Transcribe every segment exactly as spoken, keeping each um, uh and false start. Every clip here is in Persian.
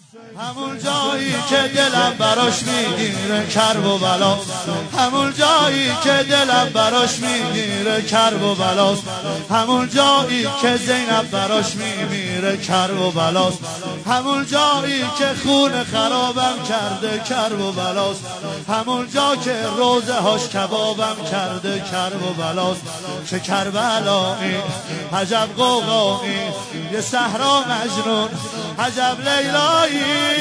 همون جایی که دلم براش میگیره کرب و بلا، همون جایی که دلم براش میگیره کرب و بلاست، همون جایی که زینب براش میمیره کرب و بلاست، همون جایی که خون خرابم کرده کرب و بلاست، همون جا که روزه هاش کبابم کرده کرب و بلاست. چه کربلایی عجب قوقایی، یه صحرا مجنون عجب لیلایی،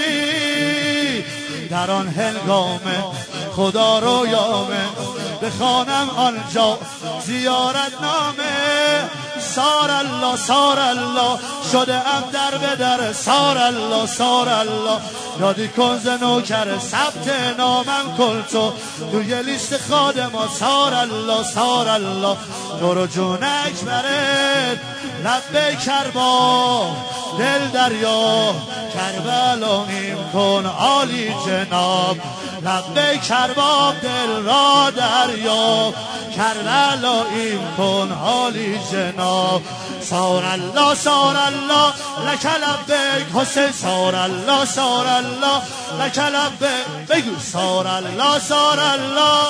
در آن هنگامه خدا رو یامه بخوانم آنجا زیارت نامه. سار الله سار الله شده ام در به در، سار الله سار الله یادی کن ز نوکر ثبت نامم کن تو توی لیست خادما. سار الله سار الله تو جون اکبرت لب کربا دل دریا، کربلاییم کن عالی جناب لب کربا دل را دریا، کربلاییم کن عالی جناب. سار الله سار الله لک لبیک حسین، سار الله سار الله لک لبیک بگو سار الله سار الله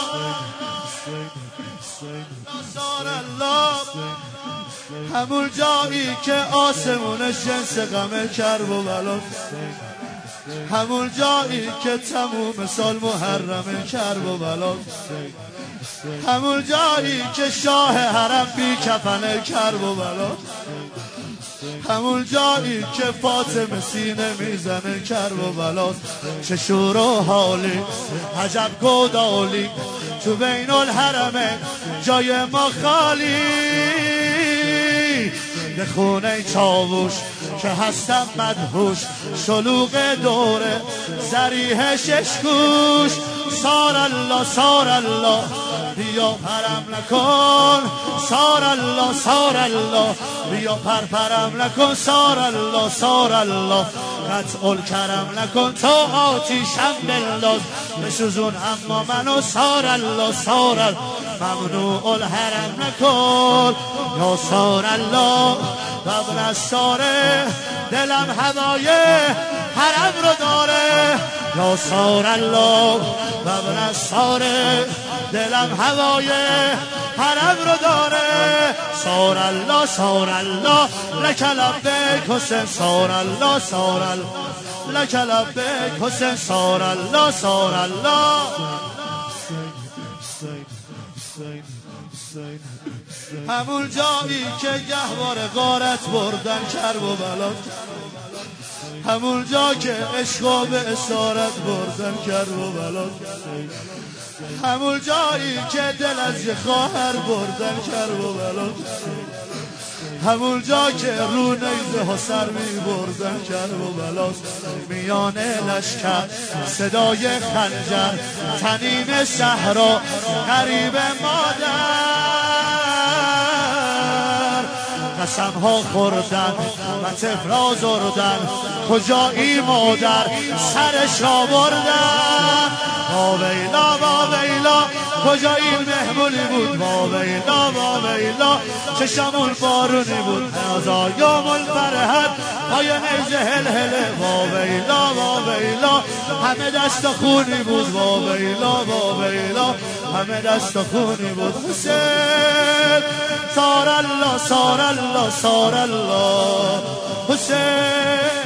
سار الله. همون جایی که آسمونش جنس غم کرب و بلاست، همون جایی که تموم سال محرم کرب و بلاست، همون جایی که شاه حرم بی کفن کرب و بلاست، همون جایی که فاطمه سینه میزنه کرب و بلاست. چه شور و حالی عجب گودالی تو بین الحرمین جای ما خالی، به خونه چاووش که هستم مدهوش شلوغ دوره زریح ششکوش. سار الله سار الله بیا پرم نکن، سار الله سار الله بیا پر پرم نکن، سار الله سار الله قطع الکرم نکن تا آتیشم بنداز بسوزون اما منو. سار الله سار الله ممنوع الحرم نکن یا سار الله قبل از ساره دلم هوای حرم رو داره، یا سار الله قبل از ساره دلم هوای حرم رو داره. سار الله سار الله لک لبیک حسین، سار الله سار الله لک لبیک حسین، سار الله سار الله. همون جایی که گهواره غارت بردن کرب و بلاست، همون جا که عشق به اسارت بردن کرب و بلاست، همون جایی که دل از یه خواهر بردن کرب و بلاست، همون جا که رو نیزه ها سر می بردن کرب و بلاست. میان لشکر صدای خنجر تنین صحرا غریب مادر، قسم ها خوردن و طفل زردن کجایی مادر سرش را بردن. واویلا واویلا کجا این مهمونی بود، واویلا واویلا چشمون بارونی بود، هزار یوم الفرحت پای نیزه هل هله. واویلا واویلا همه دست خونی بود، واویلا واویلا همه دست خونی بود. حسین سار الله سار الله سار الله حسین.